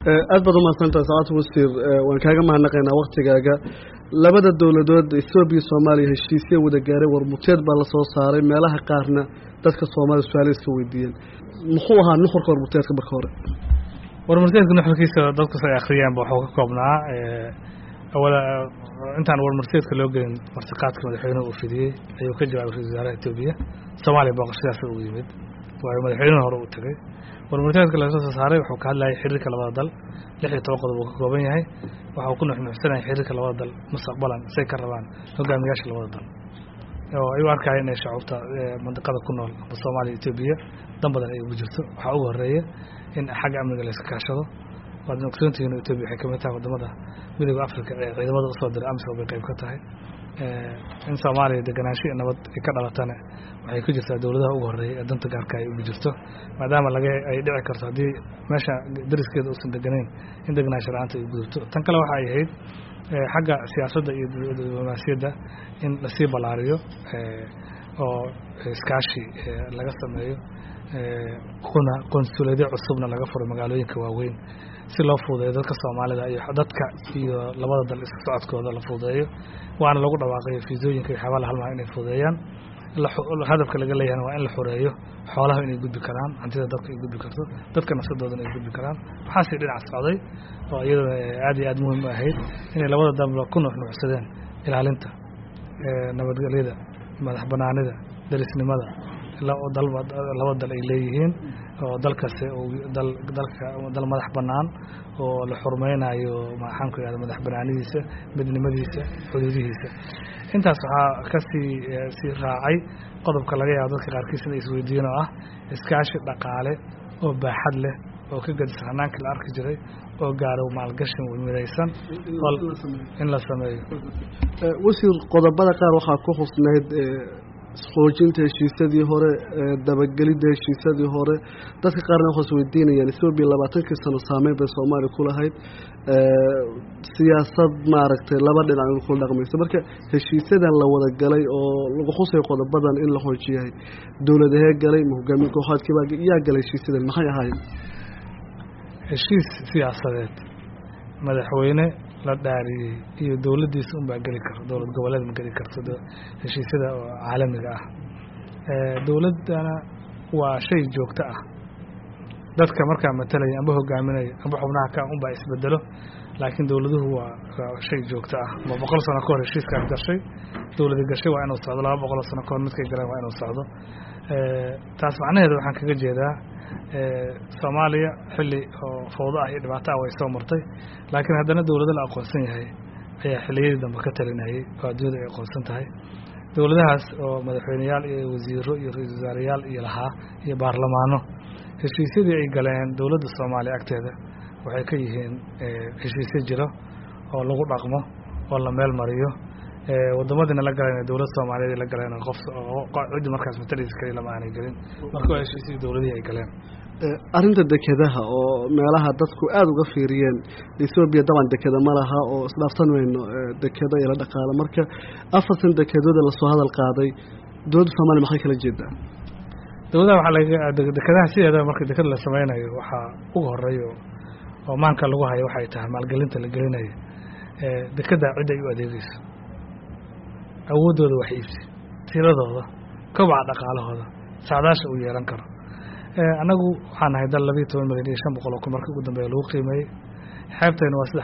aad baad u mahadsantahay saacad wasiir waan kaaga mahadnaqaynaa waktigaaga labada dowladood Itoobiya iyo Soomaaliya heshiisyo wada gaaray warmuteed baa la soo saaray meelaha qaarna dadka Soomaaliya su'aalo iska weydiiyeen muxuu ahaa nuxurka warmuteedka marka hore warmuteedka nuxurkiisa dadku say akhriyaan wuxuu ka koobnaa awala intaan warmuteedka loo gelin martiqaadka madaxweynaha uu fidiyay ayuu ka jawaabay ra'iisul wasaaraha Itoobiya Soomaaliya booqashadaas uu yimid waa madaxweynaha hore u tagay warmuteedka la soo saaray wuxuu ka hadlayay xiriirka labada dal 16 qodob uu ka kooban yahay waxa uu ku nuxnuxsanay xiriirka labada dal mustaqbalan say ka rabaan hogaamiyaasha labada dal oo ay arkayeen inay shacabta mandaqada ku nool Soomaaliya iyo Itoobiya dan badan ay ugu jirto waxa ugu horeeya in xagga amniga la iska kaashado waddan ogsoontihiin in Itoobiya ay ka mid tahay wadamada midowga Afrika ee ciidamada u soo diray AMISOM bay qayb ka tahay in Soomaaliya deganaansho nabad ka dhalatana waxay ku jirtaa dawladaha ugu horeeya ee danta gaarka ay ugu jirto maadaama ay dhici karto hadii meesha dariskeeda uusan deganayn in deganaansho la'aanta ay gudubto tan kale waxa ay ahayd xagga siyaasadda iyo diblomaasiyadda in la sii balaariyo oo iskaashi laga sameeyo qonsuliyado cusubna laga furo magaalooyinka waaweyn si loo fududeeyo dadka Soomaalida iyo dadka iyo labada dal isku socodkooda la fududeeyo waana lagu dhawaaqay fiisooyinka iyo xawaalada hal mar inay fududeeyaan hadafka laga leeyahay waa in la xoreeyo xoolaha inay gudbi karaan hantida dadka ay gudbi karto dadka nafsadooda ay gudbi karaan waxa si dhinac socday oo iyada aad iyo aad muhiim ahayd in labada dal ku nuxnuxsadeen ilaalinta nabadgelyada madax banaanida darisnimada laba dal ay leeyihiin oo dalkaasi oo dal madax banaan oo la xurmeynayo maxaan ku yiraahdaa madax banaanidiisa midnimadiisa xuduudihiisa intaas waxa ka sii raacay qodobka laga yaabo dadka qaarkiis inay isweydiiyeen oo ah iskaashi dhaqaale oo baaxad leh oo ka gadsan hanaanka la arki jiray oo gaaro maalgashin weynaysan in la sameeyo wasiir qodobada qaar waxa ku xusnayd xoojinta heshiisyadii hore dabagelida heshiisyadii hore dadka qaarna waxay isweydiinayaan Itoobiya 20 sano saameyn bay Soomaaliya ku lahayd siyaasad maaragtay laba dhinac oo ku dhaqmayso marka heshiisyadan la wada galay oo lagu xusay qodobadan in la xoojiyay dawladaha galay hogaamiye kooxaadkii baa yaa galay heshiisyadan maxay ahaayeen heshiis siyaasadeed madaxweyne la dhaariyay iyo dawladdiisa baa gali karo dawlad goboleed ma gali karto heshiisyada caalamiga ah dawladana waa shay joogto ah dadka marka matalay amba hogaaminay amba xubnaha ka baa isbedelo laakiin dawladuhu waa shay joogto ah ma 100 sano ka hor heshiiska gashay dawladda gashay waa inuu socdo 200 sano ka hor midkay galeen waa inuu socdo taas macnaheedu waxaan kaga jeedaa Soomaaliya xilli oo fowdo ah iyo dhibaato ah way soo martay laakiin haddana dawladda la aqoonsan yahay ayaa xilliyadii dambe ka talinayay oo adduunyada ay aqoonsan tahay dawladahaas oo madaxweynayaal iyo wasiiro iyo ra'iisul wasaarayaal iyo lahaa iyo baarlamaano heshiisyadii ay galeen dawladda Soomaaliya agteeda waxay ka yihiin heshiisyo jiro oo lagu dhaqmo oo la meel mariyo wadamadina la galeen dawladda Soomaaliyeed la galeen qof cid markaas mataliis kale lama aanay galin marka waa heshiisyo dawladii ay galeen arinta dekedaha oo meelaha dadku aad uga fiiriyeen Itoobiya daban dekeda ma laha oo isdhaafsan weyno dekeda ila dhaqaale marka afartan dekedooda la soo hadal qaaday dawladda Soomaaliya maxay kala jeedaa dawladda waxa laga dekedaha sideeda marka deked la sameeynayo waxa ugu horeeyo oo maanka lagu hayo waxay tahay maalgelinta la gelinayo dekeda cid ay u adeegayso awoodooda wax iibsi tiradooda kobaca dhaqaalahooda saadaasha uu yeelan karo anagu waxaan nahay dal 12 milyan iyo 500 kun markii ugu dambeeyay lagu qiimeeyay xeebtayna waa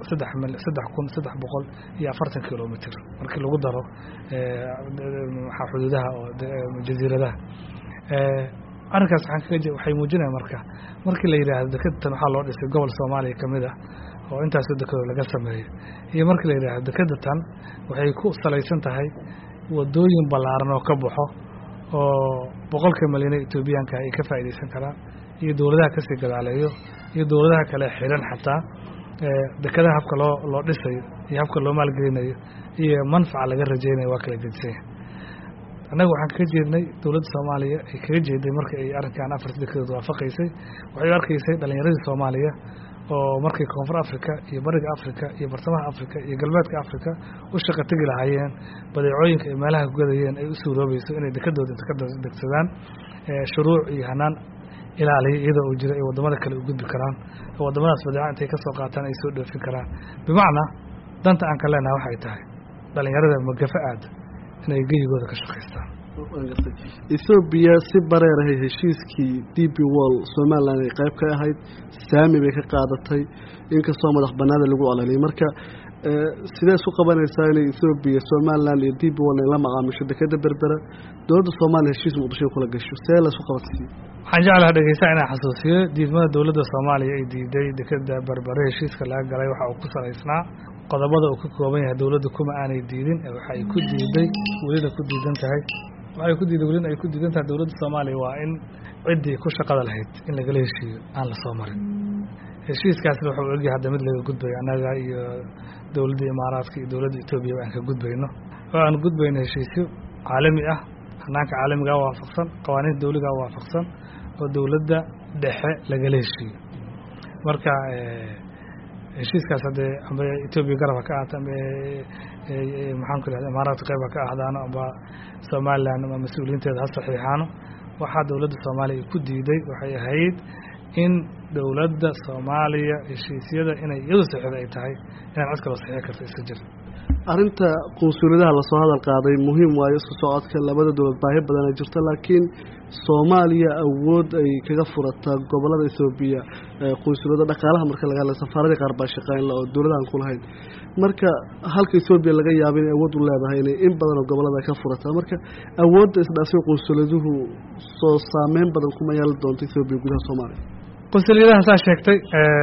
3,340 kilomitir markii lagu daro xuduudaha oo jasiiradaha arrinkaas waxay muujinayaan markii la yiraahdo dekedtan waxa loo dhisay gobol Soomaaliya kamid ah oo intaas dekado laga sameeyay iyo markii la yiraahdo dekedtan waxay ku salaysan tahay wadooyin ballaaran oo ka baxo oo 100 milyan Itoobiyaanka ay ka faa'iideysan karaan iyo dawladaha ka sii gadaaleeyo iyo dawladaha kale xiran xataa dekadaha habka loo dhisay iyo habka loo maalgelinayo iyo manfac laga rajeynayo waa kala gedsan anagu waxaan ka jeednay dawladda Soomaaliya ay kaga jeeday markii ay arrinkan afarta dekedood waafaqaysay waxay arkaysay dhalinyaradii Soomaaliya oo markii Koonfur Afrika iyo Bariga Afrika iyo Bartamaha Afrika iyo Galbeedka Afrika u shaqo tagi lahaayeen badeecooyinka ay meelaha ku gadayeen ay u suuroobayso inay dekedooda inta ka degsadaan shuruuc iyo hanaan ilaaliya iyadoo uu jiro ay waddamada kale u gudbi karaan oo waddamadaas badeeca intay ka soo qaataan ay soo dhoofin karaan bimacnaa danta aan ka leenahay waxay tahay dhalinyarada magafa aada inay geyigooda ka shaqaystaan. Ethiopia si bareer ah heshiiskii DP World Somaliland ay qayb ka ahayd saami bay ka qaadatay inkastoo madax banaanida lagu olalay marka sidee isku qabanaysaa in Ethiopia Somaliland iyo DP World ay la macaamisho dekada berbera dowladda Soomaaliya heshiis muqdisho kula gasho see la isku qabatay waxaan jeclahay dhageysta inaan xasuusiyo diidmada dowladda Soomaaliya ay diiday dekada berbera heshiiska laga galay waxa uu ku salaysnaa qodobada uu ka kooban yahay dowladda kuma aanay diidin waxa ay ku diiday weliba ku diidan tahay waxay ku diiday weliba ay ku diidan tahay dowladda Soomaaliya waa in ciddii ku shaqada lahayd in laga heshiiyo aan la soo marin heshiiskaasna wuxuu ogyahay hadda mid laga gudbayo annaga iyo dowladda Imaaraadka iyo dowladda Ethiopia aan ka gudbayno oo aan gudbayno heshiisyo caalami ah hanaanka caalamiga waafaqsan qawaaniinta dawliga waafaqsan oo dowladda dhexe laga heshiiyo marka heshiiskaas hadda amba Ethiopia garabka ka ahaato amba maxaan ku leeyahay Imaaraadka qayb ka ahaadaan amba Somaliland ama mas'uuliyiinteeda ha saxiixaano waxa dowladda Soomaaliya ku diiday waxay ahayd in dowladda Soomaaliya heshiisyada inay iyadu saxiixda ay tahay inaan cid kale saxiix karto iska jir arinta qunsuliyadaha la soo hadal qaaday muhiim waayo isku socodka labada dowlad baahi badan ay jirto laakiin Soomaaliya awood ay kaga furata gobolada Ethiopia qunsuliyada dhaqaalaha marka laga hadlayo safaarada qaar baa shaqeyn la oo dowladahan ku lahayn marka halka Ethiopia laga yaabo in awood u leedahay in badan oo gobolada ka furata marka awoodda isdhaafay qunsuliyaduhu soo saameyn badan kuma yeelan doonto Ethiopia gudaha Soomaaliya qunsuliyadaha saa sheegtay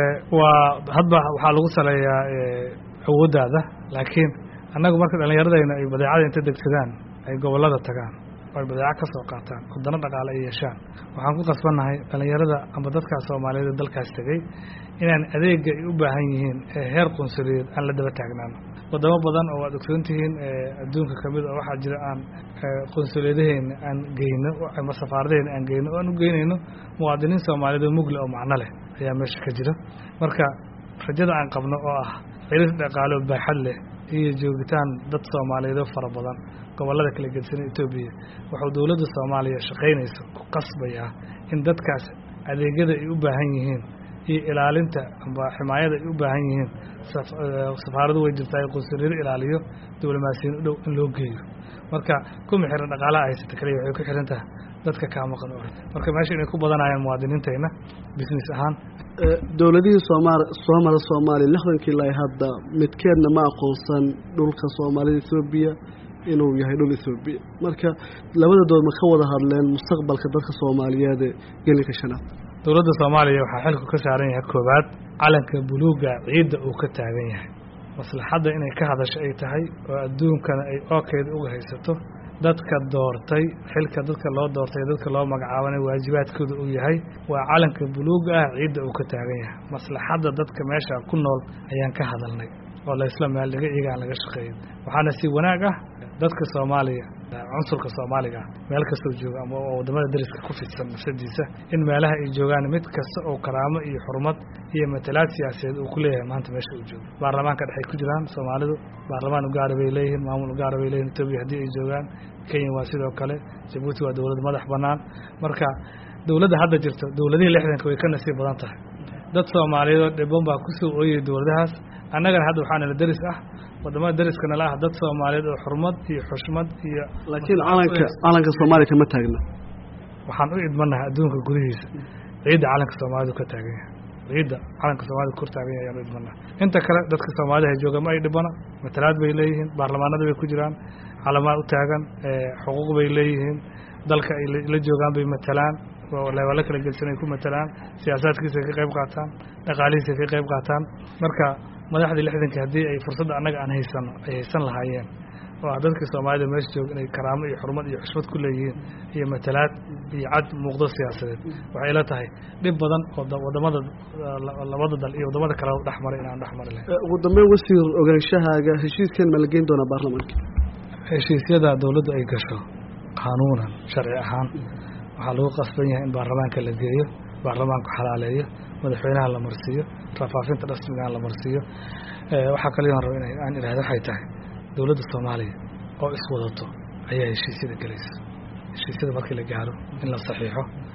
waa hadba waxaa lagu saleeyaa awooddaada laakiin annagu marka dhallinyaradayna ay badeecada inta degsadaan ay gobolada tagaan oo ay badeeco ka soo qaataan wadano dhaqaale ay yeeshaan waxaan ku qasbannahay dhallinyarada ama dadkaas Soomaaliyeed dalkaas tagay inaan adeega ay u baahan yihiin heer qunsuliyeed aan la daba taagnaano wadamo badan oo aad ogsoontihiin adduunka kamid ah waxaa jira aan qunsuliyadaheena aan geyno ama safaaradaheena aan geyno oo aan u geynayno muwaadiniin Soomaaliyeed oo mugle oo macno leh ayaa meesha ka jira marka rajada aan qabno oo ah xiriir dhaqaale oo baaxad leh iyo joogitaan dad Soomaaliyeed oo fara badan gobolada kala gedsan Ethiopia wuxuu dowladda Soomaaliya shaqeynayso ku qasbaya in dadkaas adeegyada ay u baahan yihiin iyo ilaalinta amba ximaayada ay u baahan yihiin safaaradu way jirtaa qunsuliyada ilaaliyo diblomaasiyiin u dhow in loo geeyo marka kuma xiran dhaqaalaha haysata kaliya waxay ku xiran tahay dadka ka maqan marka meesha inay ku badanayaan muwaadiniinteena business ahaan dowladihii Soomaaliya 60kii ilaa hadda midkeedna ma aqoonsan dhulka Soomaalida Ethiopia inuu yahay dhul Ethiopia marka labada dood ma ka wada hadleen mustaqbalka dadka Soomaaliyeed ee gelinka shanaad dowladda Soomaaliya waxa xilku ka saaran yahay koobaad calanka buluuga ciidda uu ka taagan yahay maslaxadda inay ka hadasho ay tahay oo adduunkana ay ookeeda uga haysato dadka doortay xilka dadka loo doortay dadka loo magacaabay waajibaadkooda uu yahay waa calanka buluuga ah ciidda uu ka taagan yahay maslaxadda dadka meesha ku nool ayaan ka hadalnay oo la isla meel iyaga laga shaqeeyay waxaana si wanaag ah dadka Soomaaliya cunsurka Soomaaliga meel kasta jooga ama wadamada dariska ku fidsan nafsadiisa in meelaha ay joogaan mid kasta oo karaamo iyo xurmad iyo matalaad siyaasadeed uu ku leeyahay maanta meesha uu joogo baarlamaanka dhexe ku jiraan Soomaalidu baarlamaan u gaar bay leeyihiin maamul u gaar bay leeyihiin Ethiopia hadii ay joogaan Kenya waa sidoo kale Djibouti waa dawlad madax banaan marka dawladda hadda jirto dawladihii 60 way ka nasiib badan tahay dad Soomaaliyeed dhibban baa ku soo ooyay dawladahaas annaga hadda waxaan la daris ah wadamada dariskana la ah dad Soomaaliyeed oo xurmad iyo xushmad iyo laakiin calanka Soomaaliya kama taagna waxaan u idmanahay adduunka gudihiisa ciidda calanka Soomaaliya ka taagan yahay ciidda calanka Soomaaliya ku taagan yahay ayaan u idmanahay inta kale dadka Soomaaliyeed ay joogaan ma ay dhibana matalaad bay leeyihiin baarlamaanada bay ku jiraan calaamad u taagan xuquuq bay leeyihiin dalka ay la joogaan bay matalaan wala kala gelsanay ku matalaan siyaasadkiisa ka qayb qaataan dhaqaalihiisa ka qayb qaataan marka madaxda 60 hadii ay fursad anaga aan haysan lahaayeen oo dadka Soomaalida meesha jooga inay karaamo iyo xurmad iyo xushmad ku leeyihiin iyo matalaad iyo cad muuqdo siyaasadeed waxay la tahay dib badan oo wadamada labada dal iyo wadamada kale dhaxmaray inaan dhaxmaray ugu dambeyn wasiir ogaanshahaaga heshiiskan ma la geyn doona baarlamaanka heshiisyada dawladdu ay gasho qaanuunan sharci ahaan waxaa lagu qasban yahay in baarlamaanka la geeyo baarlamaanku xalaaleeyo madaxweynaha la marsiiyo rafaafinta rasmiga la marsiiyo waxa kale oo rabo aan iraahdo waxay tahay dawladda Soomaaliya oo iswadato ayaa heshiisyada galaysa heshiisyada markii la gaaro in la saxiixo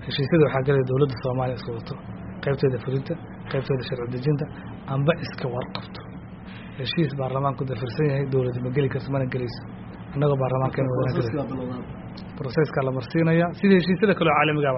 heshiisyada waxaa galaya dowladda Soomaaliya isku wato qaybteeda fulinta qaybteeda sharci dejinta amba iska warqabto heshiis baarlamaanku dafirsan yahay dowladda ma geli karto mana gelayso annagoo baarlamaankeena wadana processka la marsiinaya sida heshiisyada kale caalamiga